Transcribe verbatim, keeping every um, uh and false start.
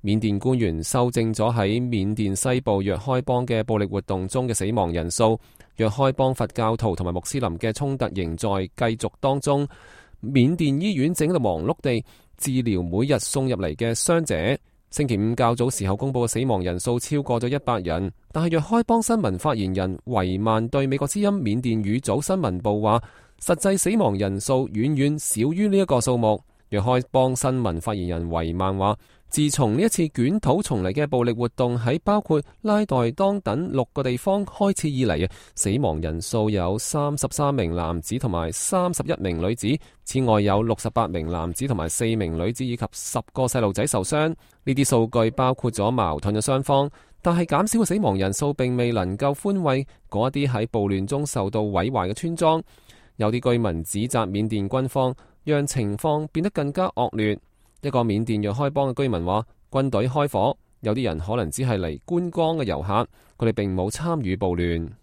緬甸官員修正咗喺緬甸西部若開邦嘅暴力活動中嘅死亡人數。若開邦佛教徒同埋穆斯林嘅衝突仍在繼續當中。緬甸醫院正喺度忙碌地治療每日送入嚟嘅傷者。星期五較早時候公布嘅死亡人數超過咗一百人，但係若開邦新聞發言人維曼對美國之音緬甸語組新聞部話，實際死亡人數遠遠少於呢一個數目。若開邦新聞發言人維曼話，自從呢一次捲土重嚟嘅暴力活動喺包括拉代當等六個地方開始以嚟，死亡人數有三十三名男子同埋三十一名女子，此外有六十八名男子同埋四名女子以及十個細路仔受傷。呢啲數據包括咗矛盾嘅雙方，但係減少嘅死亡人數並未能夠寬慰嗰一啲喺暴亂中受到毀壞嘅村莊。有啲居民指責緬甸軍方讓情況變得更加惡劣。一個緬甸若開邦嘅居民話，軍隊開火，有啲人可能只係嚟觀光嘅遊客，佢哋並冇參與暴亂。